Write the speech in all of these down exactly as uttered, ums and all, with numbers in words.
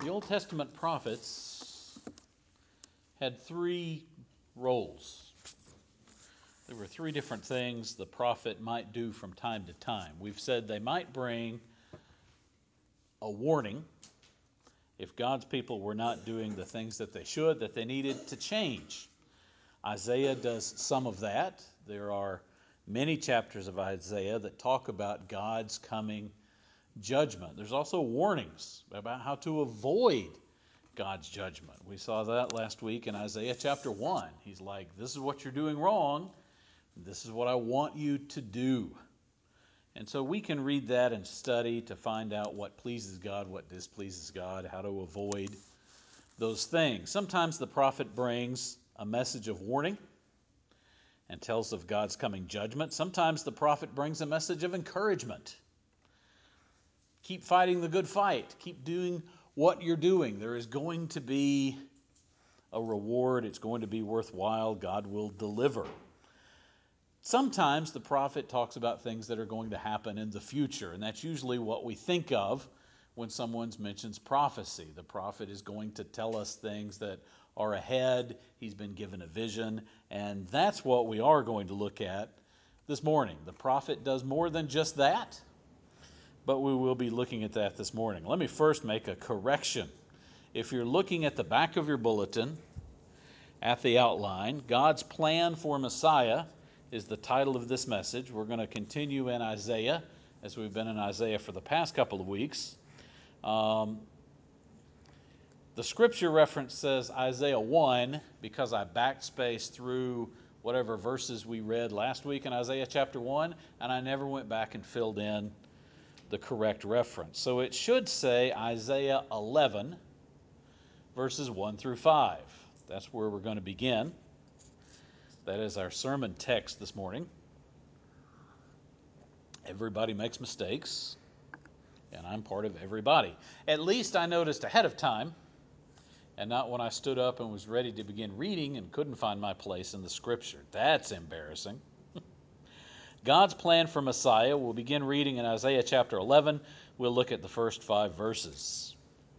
The Old Testament prophets had three roles. There were three different things the prophet might do from time to time. We've said they might bring a warning if God's people were not doing the things that they should, that they needed to change. Isaiah does some of that. There are many chapters of Isaiah that talk about God's coming judgment. There's also warnings about how to avoid God's judgment. We saw that last week in Isaiah chapter one. He's like, this is what you're doing wrong. This is what I want you to do. And so we can read that and study to find out what pleases God, what displeases God, how to avoid those things. Sometimes the prophet brings a message of warning and tells of God's coming judgment. Sometimes the prophet brings a message of encouragement. Keep fighting the good fight. Keep doing what you're doing. There is going to be a reward. It's going to be worthwhile. God will deliver. Sometimes the prophet talks about things that are going to happen in the future, and that's usually what we think of when someone mentions prophecy. The prophet is going to tell us things that are ahead. He's been given a vision, and that's what we are going to look at this morning. The prophet does more than just that, but we will be looking at that this morning. Let me first make a correction. If you're looking at the back of your bulletin, at the outline, God's plan for Messiah is the title of this message. We're going to continue in Isaiah, as we've been in Isaiah for the past couple of weeks. Um, the scripture reference says Isaiah one because I backspaced through whatever verses we read last week in Isaiah chapter one, and I never went back and filled in the correct reference. So it should say Isaiah eleven, verses one through five. That's where we're going to begin. That is our sermon text this morning. Everybody makes mistakes, and I'm part of everybody. At least I noticed ahead of time, and not when I stood up and was ready to begin reading and couldn't find my place in the scripture. That's embarrassing. God's plan for Messiah. We'll begin reading in Isaiah chapter eleven. We'll look at the first five verses.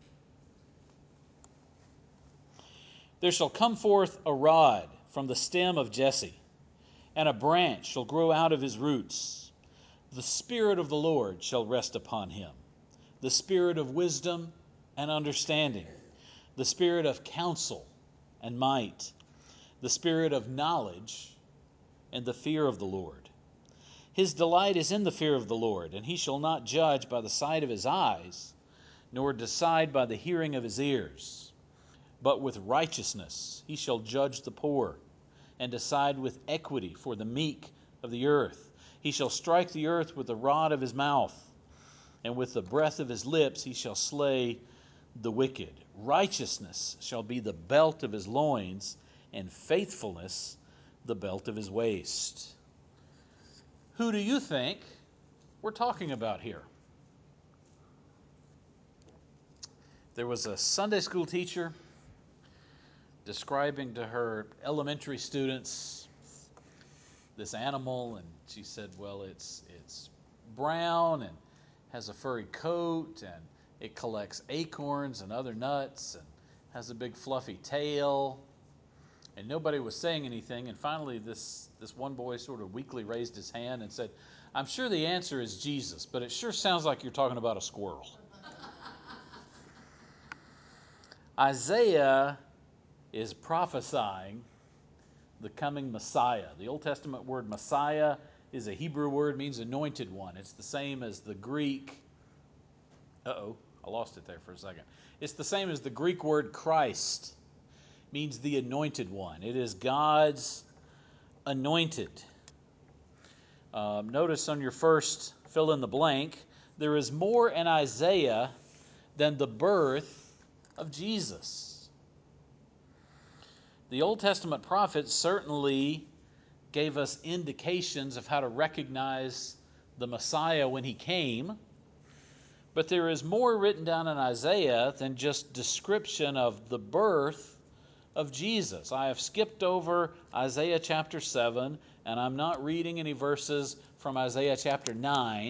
There shall come forth a rod from the stem of Jesse, and a branch shall grow out of his roots. The Spirit of the Lord shall rest upon him, the Spirit of wisdom and understanding, the Spirit of counsel and might, the Spirit of knowledge and the fear of the Lord. His delight is in the fear of the Lord, and he shall not judge by the sight of his eyes, nor decide by the hearing of his ears. But with righteousness he shall judge the poor, and decide with equity for the meek of the earth. He shall strike the earth with the rod of his mouth, and with the breath of his lips he shall slay the wicked. Righteousness shall be the belt of his loins, and faithfulness the belt of his waist. Who do you think we're talking about here? There was a Sunday school teacher describing to her elementary students this animal, and she said, well, it's it's brown and has a furry coat, and it collects acorns and other nuts, and has a big fluffy tail. And nobody was saying anything, and finally this, this one boy sort of weakly raised his hand and said, I'm sure the answer is Jesus, but it sure sounds like you're talking about a squirrel. Isaiah is prophesying the coming Messiah. The Old Testament word Messiah is a Hebrew word, means anointed one. It's the same as the Greek, uh-oh, I lost it there for a second. It's the same as the Greek word Christ, means the anointed one. It is God's anointed. Um, notice on your first fill in the blank, there is more in Isaiah than the birth of Jesus. The Old Testament prophets certainly gave us indications of how to recognize the Messiah when he came, but there is more written down in Isaiah than just description of the birth of Jesus. I have skipped over Isaiah chapter seven, and I'm not reading any verses from Isaiah chapter nine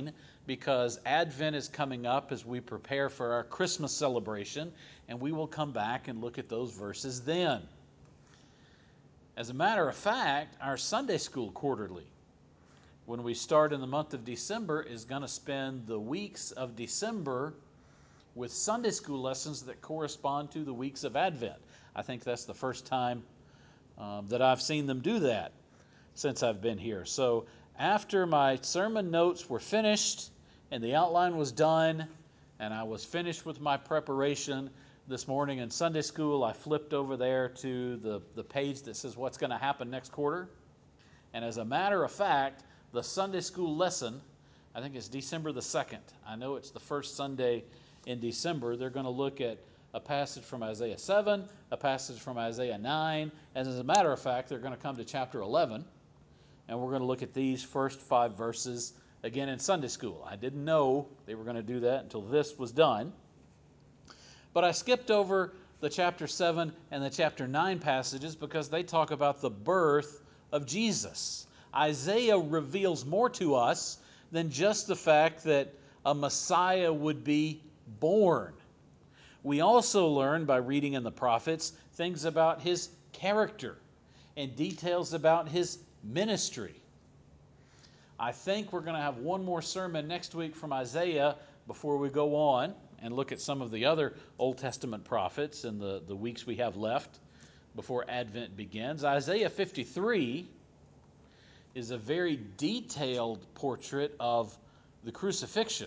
because Advent is coming up as we prepare for our Christmas celebration, and we will come back and look at those verses then. As a matter of fact, our Sunday School Quarterly, when we start in the month of December, is going to spend the weeks of December with Sunday school lessons that correspond to the weeks of Advent. I think that's the first time um, that I've seen them do that since I've been here. So after my sermon notes were finished and the outline was done and I was finished with my preparation this morning in Sunday school, I flipped over there to the, the page that says what's going to happen next quarter. And as a matter of fact, the Sunday school lesson, I think it's December the second. I know it's the first Sunday in December. They're going to look at a passage from Isaiah seven, a passage from Isaiah nine, and as a matter of fact, they're going to come to chapter eleven, and we're going to look at these first five verses again in Sunday school. I didn't know they were going to do that until this was done, but I skipped over the chapter seven and the chapter nine passages because they talk about the birth of Jesus. Isaiah reveals more to us than just the fact that a Messiah would be born. We also learn by reading in the prophets things about his character and details about his ministry. I think we're going to have one more sermon next week from Isaiah before we go on and look at some of the other Old Testament prophets in the, the weeks we have left before Advent begins. Isaiah fifty-three is a very detailed portrait of the crucifixion.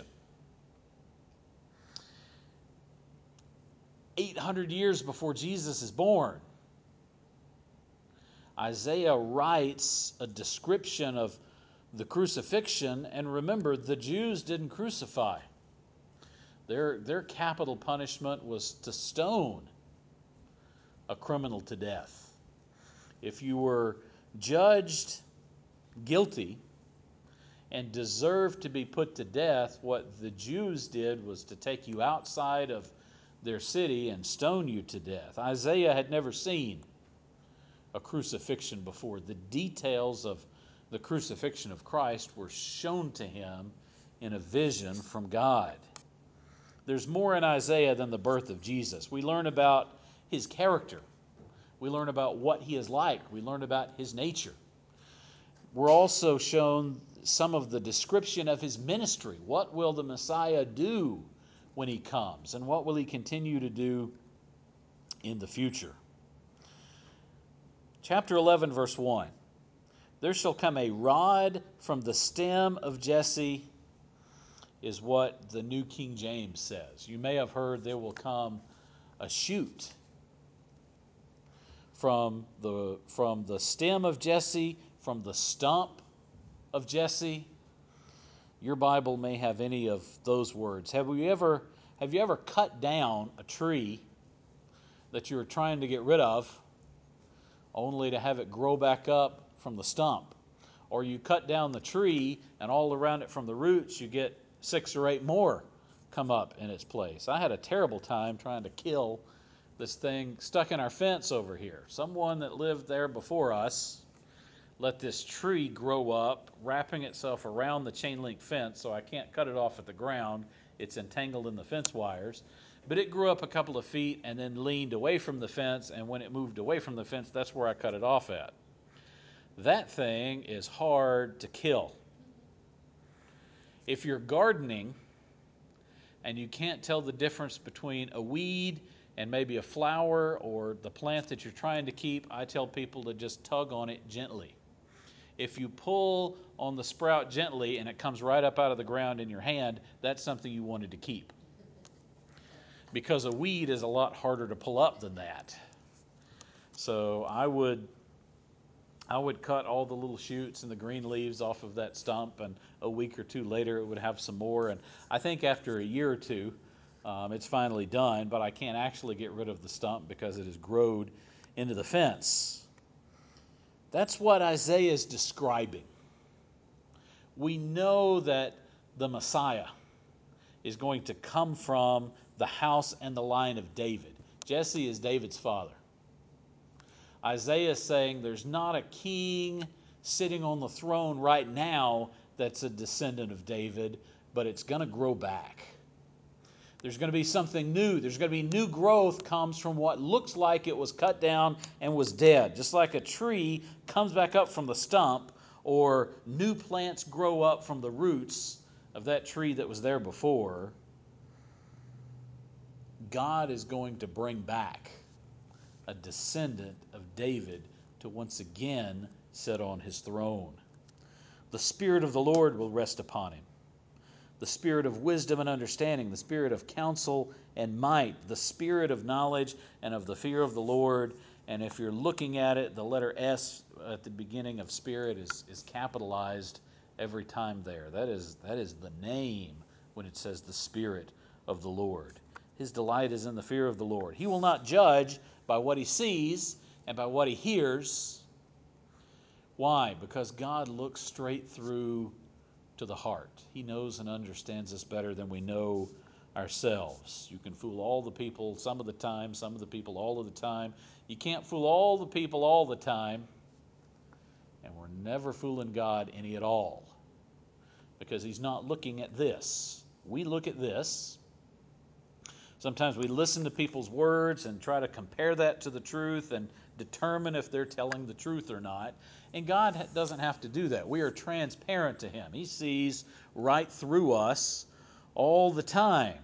eight hundred years before Jesus is born, Isaiah writes a description of the crucifixion, and remember, the Jews didn't crucify. Their, their capital punishment was to stone a criminal to death. If you were judged guilty and deserved to be put to death, what the Jews did was to take you outside of their city and stone you to death. Isaiah had never seen a crucifixion before. The details of the crucifixion of Christ were shown to him in a vision from God. There's more in Isaiah than the birth of Jesus. We learn about his character. We learn about what he is like. We learn about his nature. We're also shown some of the description of his ministry. What will the Messiah do when he comes, and what will he continue to do in the future? Chapter eleven, verse one. There shall come a rod from the stem of Jesse, is what the New King James says. You may have heard there will come a shoot from the, from the stem of Jesse, from the stump of Jesse. Your Bible may have any of those words. Have you ever, have you ever cut down a tree that you were trying to get rid of only to have it grow back up from the stump? Or you cut down the tree and all around it from the roots you get six or eight more come up in its place. I had a terrible time trying to kill this thing stuck in our fence over here. Someone that lived there before us let this tree grow up, wrapping itself around the chain link fence, so I can't cut it off at the ground. It's entangled in the fence wires. But it grew up a couple of feet and then leaned away from the fence, and when it moved away from the fence, that's where I cut it off at. That thing is hard to kill. If you're gardening and you can't tell the difference between a weed and maybe a flower or the plant that you're trying to keep, I tell people to just tug on it gently. If you pull on the sprout gently and it comes right up out of the ground in your hand, that's something you wanted to keep. Because a weed is a lot harder to pull up than that. So I would I would cut all the little shoots and the green leaves off of that stump, and a week or two later it would have some more. And I think after a year or two, um, it's finally done, but I can't actually get rid of the stump because it has growed into the fence. That's what Isaiah is describing. We know that the Messiah is going to come from the house and the line of David. Jesse is David's father. Isaiah is saying there's not a king sitting on the throne right now that's a descendant of David, but it's going to grow back. There's going to be something new. There's going to be new growth comes from what looks like it was cut down and was dead. Just like a tree comes back up from the stump, or new plants grow up from the roots of that tree that was there before, God is going to bring back a descendant of David to once again sit on his throne. The Spirit of the Lord will rest upon him. The Spirit of wisdom and understanding, the Spirit of counsel and might, the Spirit of knowledge and of the fear of the Lord. And if you're looking at it, the letter S at the beginning of Spirit is, is capitalized every time there. That is, that is the name when it says the Spirit of the Lord. His delight is in the fear of the Lord. He will not judge by what he sees and by what he hears. Why? Because God looks straight through to the heart. He knows and understands us better than we know ourselves. You can fool all the people some of the time, some of the people all of the time. You can't fool all the people all the time, and we're never fooling God any at all, because he's not looking at this. We look at this. Sometimes we listen to people's words and try to compare that to the truth and determine if they're telling the truth or not. And God doesn't have to do that. We are transparent to him. He sees right through us all the time.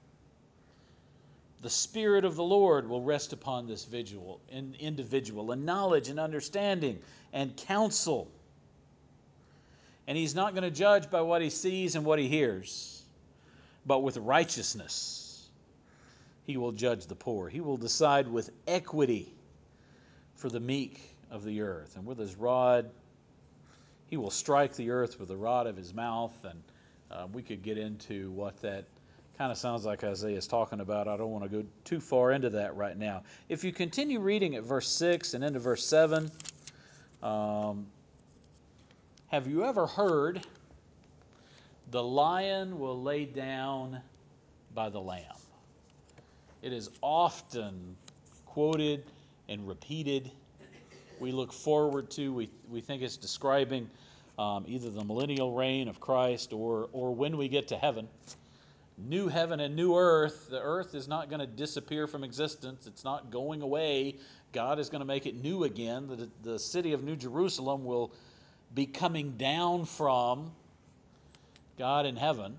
The Spirit of the Lord will rest upon this individual, individual, and knowledge and understanding and counsel. And he's not going to judge by what he sees and what he hears, but with righteousness he will judge the poor. He will decide with equity for the meek of the earth. And with his rod, he will strike the earth with the rod of his mouth. And uh, we could get into what that kind of sounds like Isaiah is talking about. I don't want to go too far into that right now. If you continue reading at verse six and into verse seven, um, have you ever heard the lion will lay down by the lamb? It is often quoted and repeated. We look forward to, we, we think it's describing um, either the millennial reign of Christ or, or when we get to heaven. New heaven and new earth. The earth is not going to disappear from existence. It's not going away. God is going to make it new again. The, the city of New Jerusalem will be coming down from God in heaven.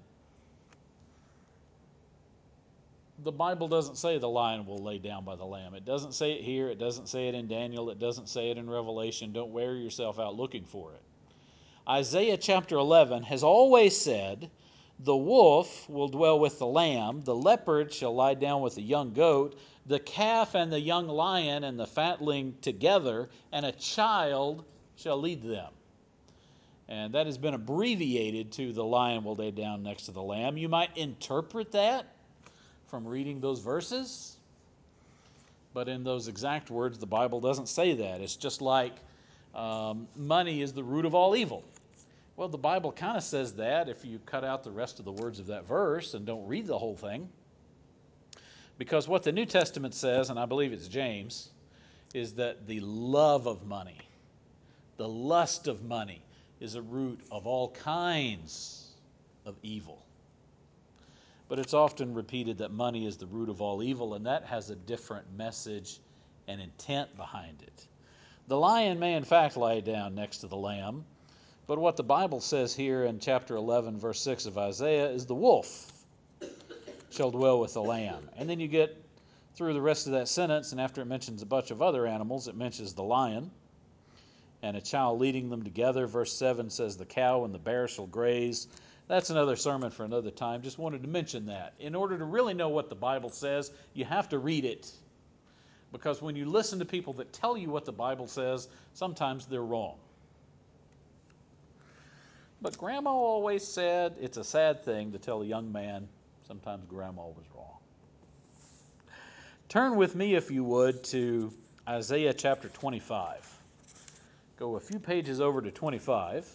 The Bible doesn't say the lion will lay down by the lamb. It doesn't say it here. It doesn't say it in Daniel. It doesn't say it in Revelation. Don't wear yourself out looking for it. Isaiah chapter eleven has always said, the wolf will dwell with the lamb, the leopard shall lie down with the young goat, the calf and the young lion and the fatling together, and a child shall lead them. And that has been abbreviated to the lion will lay down next to the lamb. You might interpret that from reading those verses, but in those exact words, the Bible doesn't say that. It's just like um, money is the root of all evil. Well, the Bible kind of says that if you cut out the rest of the words of that verse and don't read the whole thing. Because what the New Testament says, and I believe it's James, is that the love of money, the lust of money, is a root of all kinds of evil. But it's often repeated that money is the root of all evil, and that has a different message and intent behind it. The lion may in fact lie down next to the lamb, but what the Bible says here in chapter eleven, verse six of Isaiah is the wolf shall dwell with the lamb. And then you get through the rest of that sentence, and after it mentions a bunch of other animals, it mentions the lion and a child leading them together. Verse seven says the cow and the bear shall graze. That's another sermon for another time. Just wanted to mention that. In order to really know what the Bible says, you have to read it. Because when you listen to people that tell you what the Bible says, sometimes they're wrong. But Grandma always said it's a sad thing to tell a young man sometimes Grandma was wrong. Turn with me, if you would, to Isaiah chapter twenty-five. Go a few pages over to twenty-five.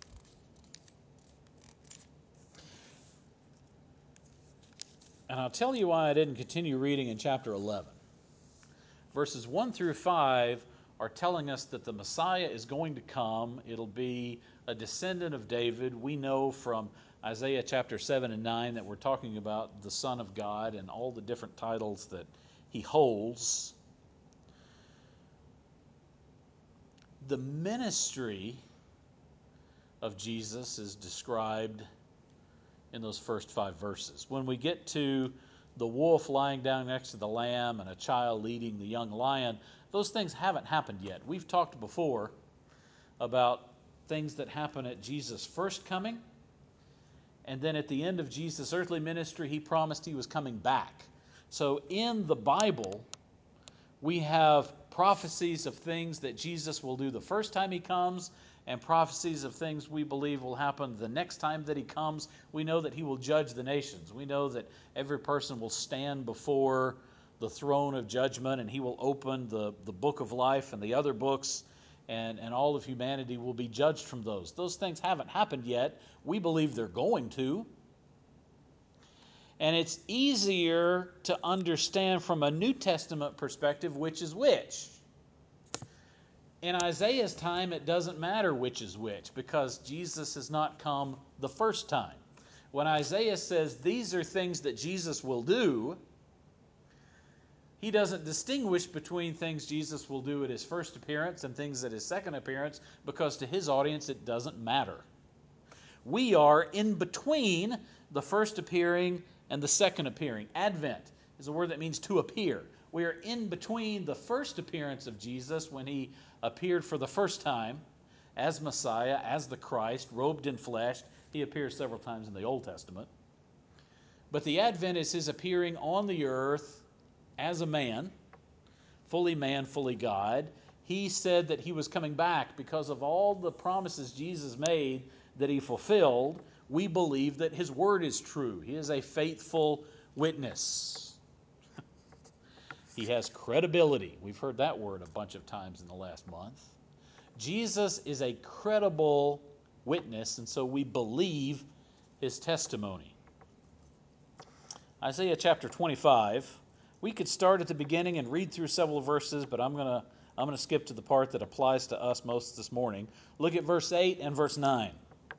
And I'll tell you why I didn't continue reading in chapter eleven. Verses one through five are telling us that the Messiah is going to come. It'll be a descendant of David. We know from Isaiah chapter seven and nine that we're talking about the Son of God and all the different titles that he holds. The ministry of Jesus is described in those first five verses. When we get to the wolf lying down next to the lamb and a child leading the young lion, those things haven't happened yet. We've talked before about things that happen at Jesus' first coming, and then at the end of Jesus' earthly ministry, he promised he was coming back. So in the Bible, we have prophecies of things that Jesus will do the first time he comes, and prophecies of things we believe will happen the next time that he comes. We know that he will judge the nations. We know that every person will stand before the throne of judgment, and he will open the, the book of life and the other books, and, and all of humanity will be judged from those. Those things haven't happened yet. We believe they're going to. And it's easier to understand from a New Testament perspective which is which. In Isaiah's time, it doesn't matter which is which because Jesus has not come the first time. When Isaiah says these are things that Jesus will do, he doesn't distinguish between things Jesus will do at his first appearance and things at his second appearance because to his audience it doesn't matter. We are in between the first appearing and the second appearing. Advent is a word that means to appear. We are in between the first appearance of Jesus when he appeared for the first time as Messiah, as the Christ, robed in flesh. He appears several times in the Old Testament. But the Advent is his appearing on the earth as a man, fully man, fully God. He said that he was coming back because of all the promises Jesus made that he fulfilled. We believe that his word is true. He is a faithful witness. He has credibility. We've heard that word a bunch of times in the last month. Jesus is a credible witness, and so we believe his testimony. Isaiah chapter twenty-five. We could start at the beginning and read through several verses, but I'm going to I'm going to skip to the part that applies to us most this morning. Look at verse eight and verse nine.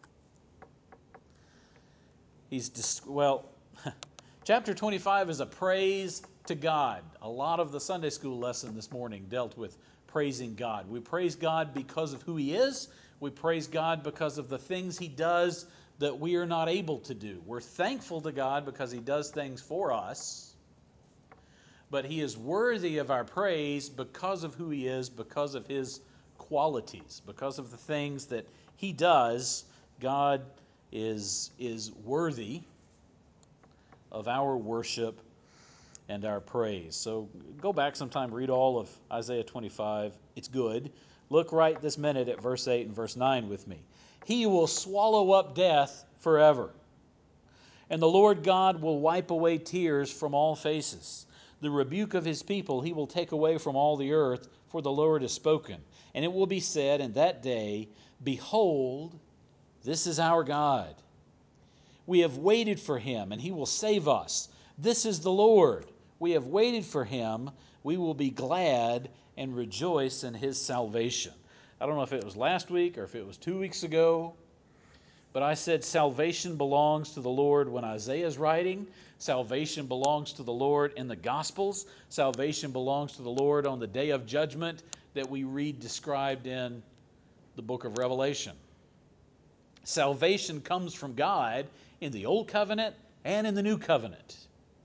He's dis- well, chapter twenty-five is a praise to God. A lot of the Sunday school lesson this morning dealt with praising God. We praise God because of who he is. We praise God because of the things he does that we are not able to do. We're thankful to God because he does things for us. But he is worthy of our praise because of who he is, because of his qualities, because of the things that he does. God is, is worthy of our worship and our praise. So go back sometime, read all of Isaiah twenty-five. It's good. Look right this minute at verse eight and verse nine with me. He will swallow up death forever, and the Lord God will wipe away tears from all faces. The rebuke of his people he will take away from all the earth, for the Lord has spoken. And it will be said in that day, behold, this is our God. We have waited for him, and he will save us. This is the Lord. We have waited for him. We will be glad and rejoice in his salvation. I don't know if it was last week or if it was two weeks ago, but I said salvation belongs to the Lord when Isaiah is writing. Salvation belongs to the Lord in the Gospels. Salvation belongs to the Lord on the day of judgment that we read described in the book of Revelation. Salvation comes from God in the Old Covenant and in the New Covenant.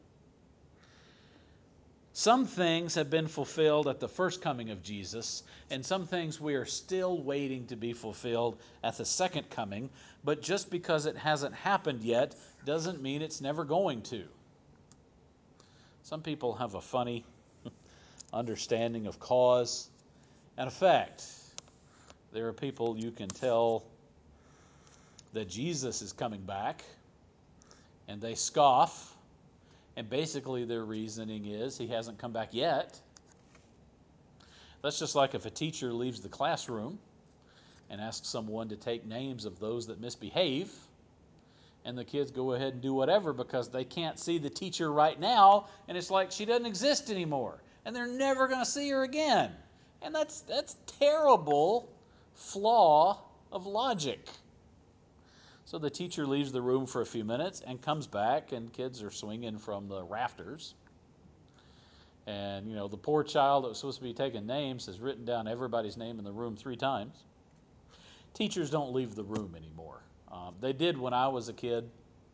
Some things have been fulfilled at the first coming of Jesus, and some things we are still waiting to be fulfilled at the second coming. But just because it hasn't happened yet doesn't mean it's never going to. Some people have a funny understanding of cause and effect. There are people you can tell that Jesus is coming back, and they scoff. And basically their reasoning is he hasn't come back yet. That's just like if a teacher leaves the classroom and asks someone to take names of those that misbehave, and the kids go ahead and do whatever because they can't see the teacher right now, and it's like she doesn't exist anymore, and they're never going to see her again. And that's that's terrible flaw of logic. So the teacher leaves the room for a few minutes and comes back, and kids are swinging from the rafters. And, you know, the poor child that was supposed to be taking names has written down everybody's name in the room three times. Teachers don't leave the room anymore. Um, they did when I was a kid.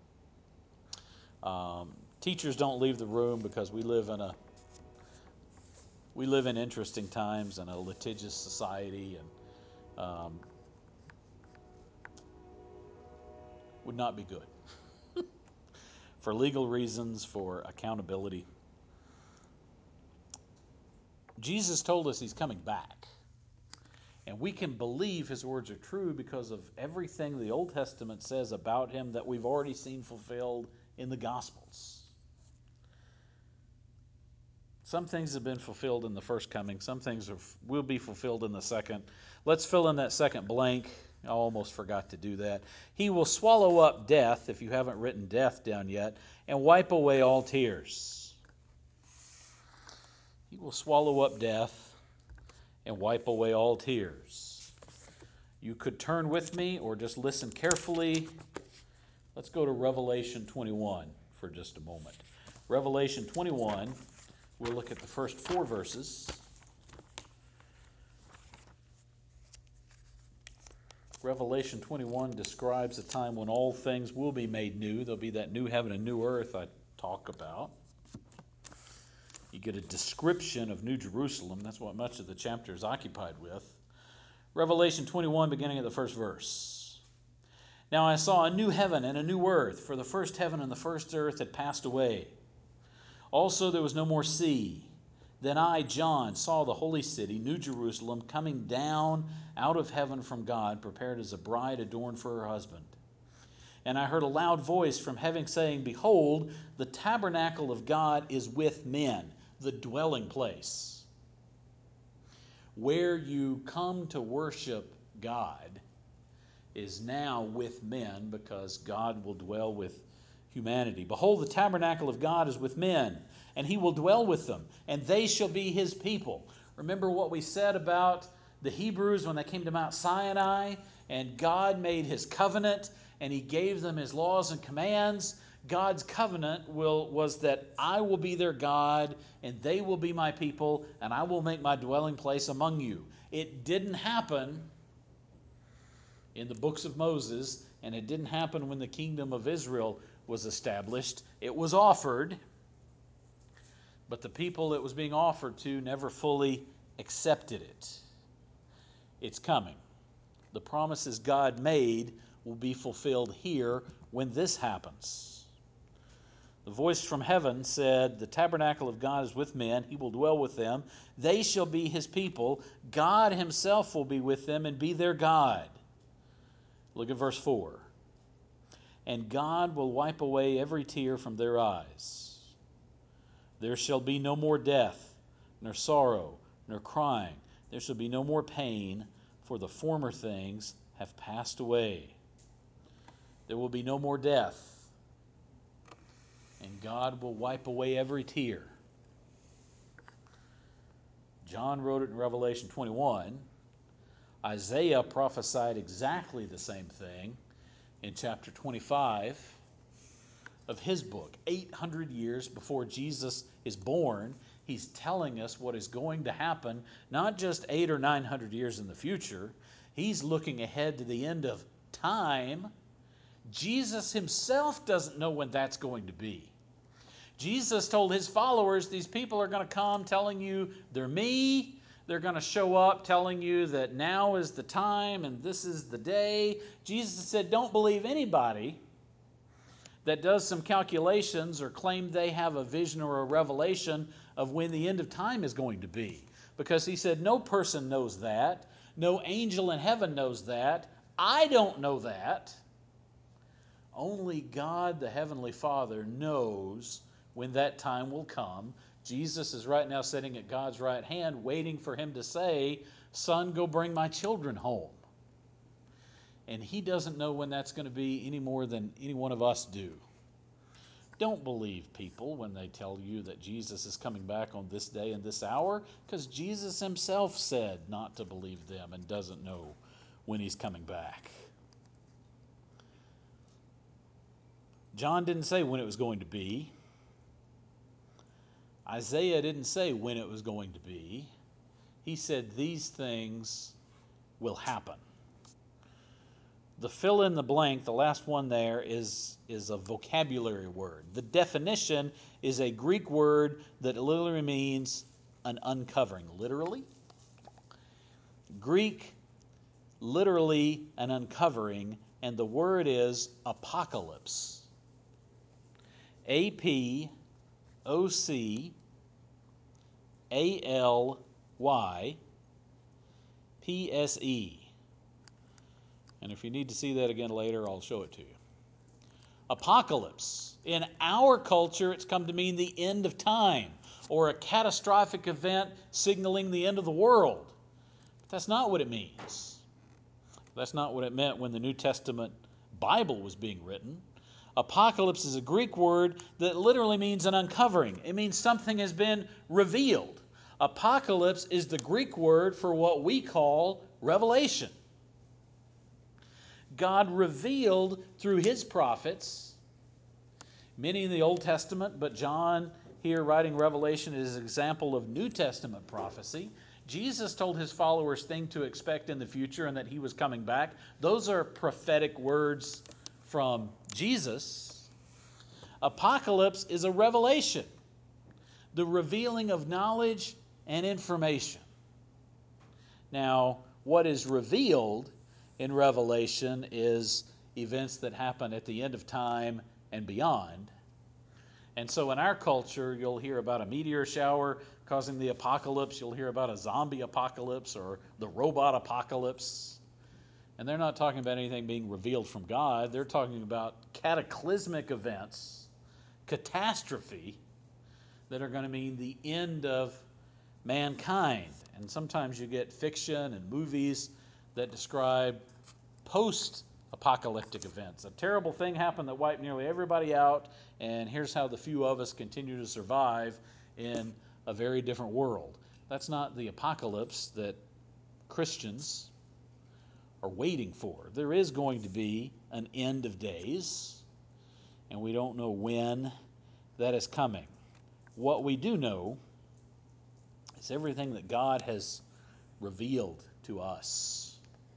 Um, teachers don't leave the room because we live in a we live in interesting times and a litigious society, and um, would not be good for legal reasons, for accountability. Jesus told us he's coming back. And we can believe his words are true because of everything the Old Testament says about him that we've already seen fulfilled in the Gospels. Some things have been fulfilled in the first coming. Some things are, will be fulfilled in the second. Let's fill in that second blank. I almost forgot to do that. He will swallow up death, if you haven't written death down yet, and wipe away all tears. He will swallow up death and wipe away all tears. You could turn with me or just listen carefully. Let's go to Revelation twenty-one for just a moment. Revelation twenty-one, we'll look at the first four verses. Revelation twenty-one describes a time when all things will be made new. There'll be that new heaven and new earth I talk about. You get a description of New Jerusalem. That's what much of the chapter is occupied with. Revelation twenty-one, beginning at the first verse. Now I saw a new heaven and a new earth, for the first heaven and the first earth had passed away. Also there was no more sea. Then I, John, saw the holy city, New Jerusalem, coming down out of heaven from God, prepared as a bride adorned for her husband. And I heard a loud voice from heaven saying, Behold, the tabernacle of God is with men, the dwelling place. Where you come to worship God is now with men, because God will dwell with humanity. Behold, the tabernacle of God is with men, and he will dwell with them, and they shall be his people. Remember what we said about the Hebrews when they came to Mount Sinai, and God made his covenant, and he gave them his laws and commands. God's covenant will, was that I will be their God, and they will be my people, and I will make my dwelling place among you. It didn't happen in the books of Moses, and it didn't happen when the kingdom of Israel was established. It was offered, but the people it was being offered to never fully accepted it. It's coming. The promises God made will be fulfilled here when this happens. The voice from heaven said, The tabernacle of God is with men. He will dwell with them. They shall be his people. God himself will be with them and be their God. Look at verse four. And God will wipe away every tear from their eyes. There shall be no more death, nor sorrow, nor crying. There shall be no more pain, for the former things have passed away. There will be no more death, and God will wipe away every tear. John wrote it in Revelation twenty-one. Isaiah prophesied exactly the same thing in chapter twenty-five of his book. eight hundred years before Jesus is born, he's telling us what is going to happen, not just eight or nine hundred years in the future. He's looking ahead to the end of time. Jesus himself doesn't know when that's going to be. Jesus told his followers, these people are going to come telling you they're me. They're going to show up telling you that now is the time and this is the day. Jesus said, don't believe anybody that does some calculations or claim they have a vision or a revelation of when the end of time is going to be. Because he said, no person knows that. No angel in heaven knows that. I don't know that. Only God, the Heavenly Father, knows when that time will come. Jesus is right now sitting at God's right hand, waiting for him to say, Son, go bring my children home. And he doesn't know when that's going to be any more than any one of us do. Don't believe people when they tell you that Jesus is coming back on this day and this hour, because Jesus himself said not to believe them and doesn't know when he's coming back. John didn't say when it was going to be. Isaiah didn't say when it was going to be. He said these things will happen. The fill in the blank, the last one there, is, is a vocabulary word. The definition is a Greek word that literally means an uncovering. Literally? Greek, literally an uncovering, and the word is apocalypse. A P O C A L Y P S E. And if you need to see that again later, I'll show it to you. Apocalypse. In our culture, it's come to mean the end of time or a catastrophic event signaling the end of the world. But that's not what it means. That's not what it meant when the New Testament Bible was being written. Apocalypse is a Greek word that literally means an uncovering. It means something has been revealed. Apocalypse is the Greek word for what we call revelation. God revealed through his prophets, many in the Old Testament, but John here writing Revelation is an example of New Testament prophecy. Jesus told his followers things to expect in the future and that he was coming back. Those are prophetic words from Jesus. Apocalypse is a revelation, the revealing of knowledge and information. Now, what is revealed in Revelation is events that happen at the end of time and beyond. And so in our culture, you'll hear about a meteor shower causing the apocalypse. You'll hear about a zombie apocalypse or the robot apocalypse. And they're not talking about anything being revealed from God. They're talking about cataclysmic events, catastrophe, that are going to mean the end of mankind. And sometimes you get fiction and movies that describe post-apocalyptic events. A terrible thing happened that wiped nearly everybody out, and here's how the few of us continue to survive in a very different world. That's not the apocalypse that Christians are waiting for. There is going to be an end of days, and we don't know when that is coming. What we do know is everything that God has revealed to us.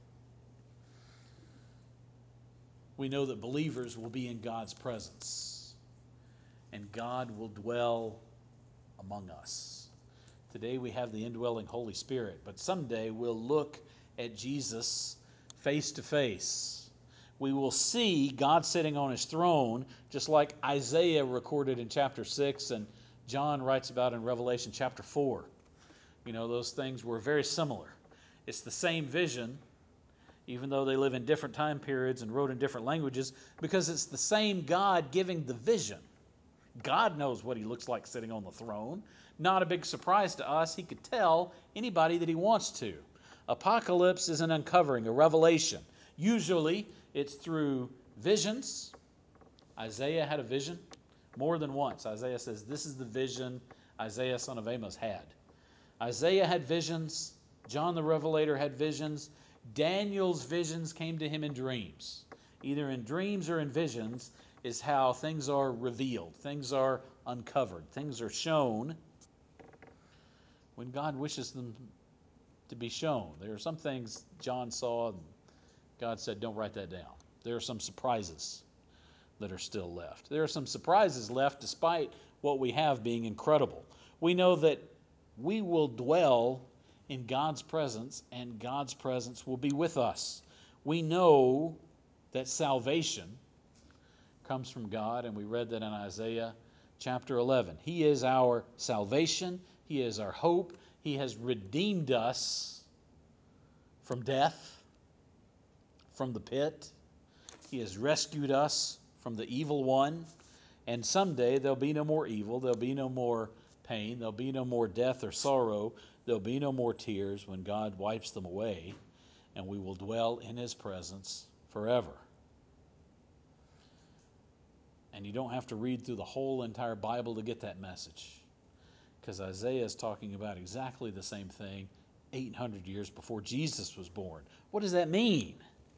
We know that believers will be in God's presence, and God will dwell among us. Today we have the indwelling Holy Spirit, but someday we'll look at Jesus face to face. We will see God sitting on his throne, just like Isaiah recorded in chapter six and John writes about in Revelation chapter four. You know, those things were very similar. It's the same vision, even though they live in different time periods and wrote in different languages, because it's the same God giving the vision. God knows what he looks like sitting on the throne. Not a big surprise to us. He could tell anybody that he wants to. Apocalypse is an uncovering, a revelation. Usually it's through visions. Isaiah had a vision more than once. Isaiah says, this is the vision Isaiah, son of Amos, had. Isaiah had visions. John the Revelator had visions. Daniel's visions came to him in dreams. Either in dreams or in visions is how things are revealed. Things are uncovered. Things are shown when God wishes them to be shown. There are some things John saw and God said, don't write that down. There are some surprises that are still left. There are some surprises left despite what we have being incredible. We know that we will dwell in God's presence, and God's presence will be with us. We know that salvation comes from God, and we read that in Isaiah chapter eleven. He is our salvation. He is our hope. He has redeemed us from death, from the pit. He has rescued us from the evil one. And someday there'll be no more evil. There'll be no more pain. There'll be no more death or sorrow. There'll be no more tears when God wipes them away, and we will dwell in his presence forever. And you don't have to read through the whole entire Bible to get that message, because Isaiah is talking about exactly the same thing eight hundred years before Jesus was born. What does that mean?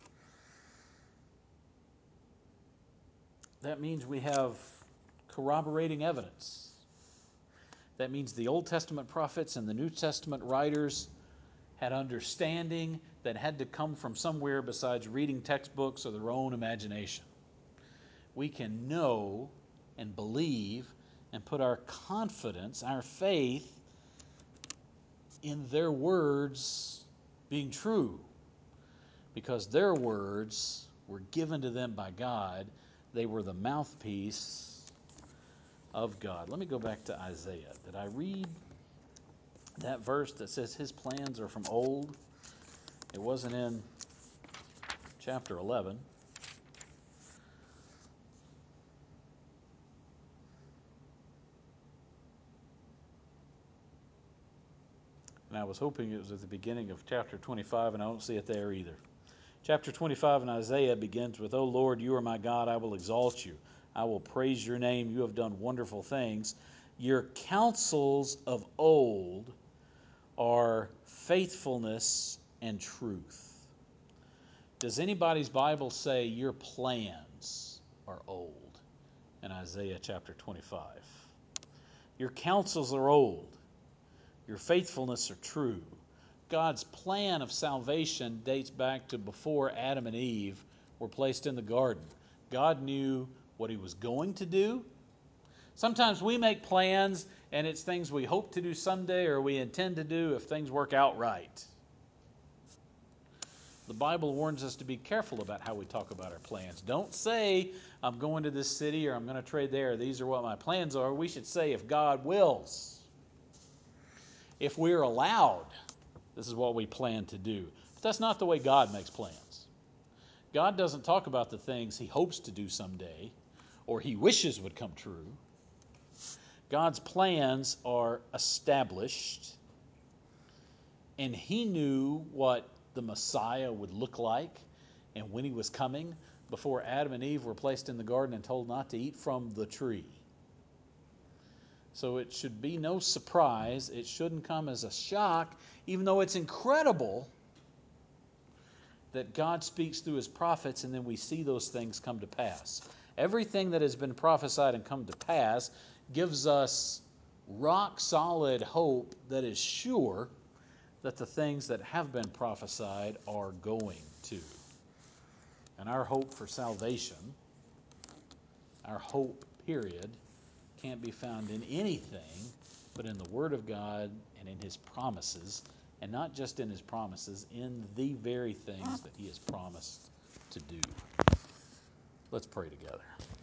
That means we have corroborating evidence. That means the Old Testament prophets and the New Testament writers had understanding that had to come from somewhere besides reading textbooks or their own imagination. We can know and believe and put our confidence, our faith, in their words being true, because their words were given to them by God. They were the mouthpiece of God. Let me go back to Isaiah. Did I read that verse that says his plans are from old? It wasn't in chapter eleven. And I was hoping it was at the beginning of chapter twenty-five, and I don't see it there either. Chapter twenty-five in Isaiah begins with, O Lord, you are my God, I will exalt you. I will praise your name, you have done wonderful things. Your counsels of old are faithfulness and truth. Does anybody's Bible say your plans are old in Isaiah chapter twenty-five? Your counsels are old. Your faithfulness are true. God's plan of salvation dates back to before Adam and Eve were placed in the garden. God knew what he was going to do. Sometimes we make plans and it's things we hope to do someday or we intend to do if things work out right. The Bible warns us to be careful about how we talk about our plans. Don't say, I'm going to this city or I'm going to trade there. These are what my plans are. We should say, if God wills. If we're allowed, this is what we plan to do. But that's not the way God makes plans. God doesn't talk about the things he hopes to do someday or he wishes would come true. God's plans are established, and he knew what the Messiah would look like and when he was coming before Adam and Eve were placed in the garden and told not to eat from the tree. So it should be no surprise. It shouldn't come as a shock, even though it's incredible that God speaks through his prophets and then we see those things come to pass. Everything that has been prophesied and come to pass gives us rock solid hope that is sure that the things that have been prophesied are going to. And our hope for salvation, our hope, period, can't be found in anything but in the Word of God and in his promises, and not just in his promises, in the very things that he has promised to do. Let's pray together.